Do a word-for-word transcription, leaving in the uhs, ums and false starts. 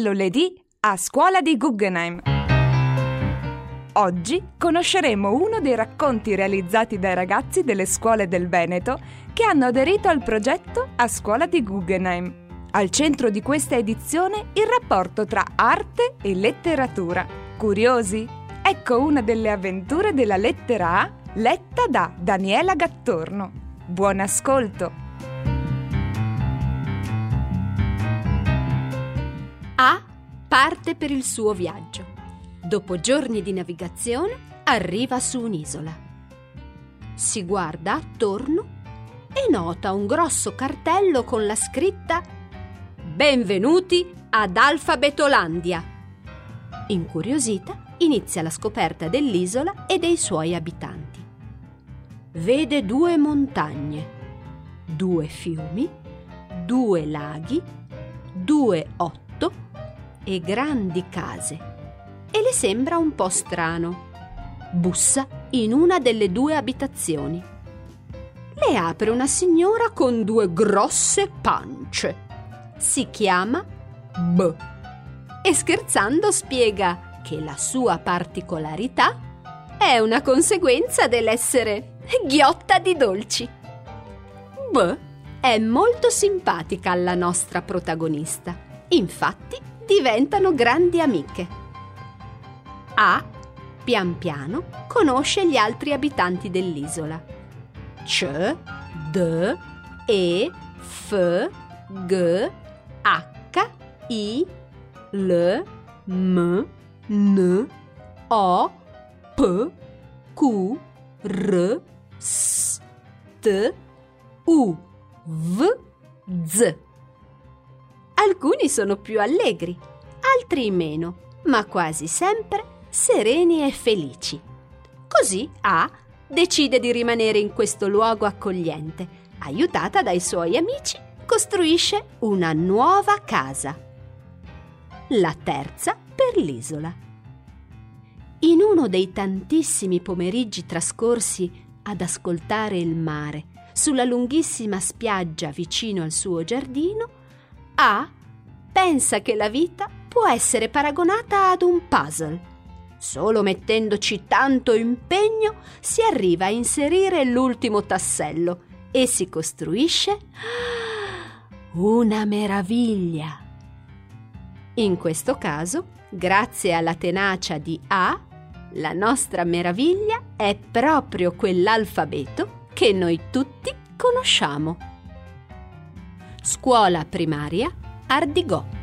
Pillole di A Scuola di Guggenheim. Oggi conosceremo uno dei racconti realizzati dai ragazzi delle scuole del Veneto che hanno aderito al progetto A Scuola di Guggenheim. Al centro di questa edizione il rapporto tra arte e letteratura. Curiosi? Ecco una delle avventure della lettera A letta da Daniela Gattorno. Buon ascolto! A parte per il suo viaggio. Dopo giorni di navigazione arriva su un'isola. Si guarda attorno e nota un grosso cartello con la scritta «Benvenuti ad Alfabetolandia». Incuriosita, inizia la scoperta dell'isola e dei suoi abitanti. Vede due montagne, due fiumi, due laghi, due otto e grandi case e le sembra un po' strano. Bussa in una delle due abitazioni. Le apre una signora con due grosse pance. Si chiama B e scherzando spiega che la sua particolarità è una conseguenza dell'essere ghiotta di dolci. B è molto simpatica alla nostra protagonista. Infatti diventano grandi amiche. A, pian piano, conosce gli altri abitanti dell'isola. C, D, E, F, G, H, I, L, M, N, O, P, Q, R, S, T, U, V, Z. Alcuni sono più allegri, altri meno, ma quasi sempre sereni e felici. Così A decide di rimanere in questo luogo accogliente. Aiutata dai suoi amici, costruisce una nuova casa. La terza per l'isola. In uno dei tantissimi pomeriggi trascorsi ad ascoltare il mare sulla lunghissima spiaggia vicino al suo giardino, A pensa che la vita può essere paragonata ad un puzzle. Solo mettendoci tanto impegno si arriva a inserire l'ultimo tassello e si costruisce una meraviglia. In questo caso, grazie alla tenacia di A, la nostra meraviglia è proprio quell'alfabeto che noi tutti conosciamo. Scuola primaria Ardigò.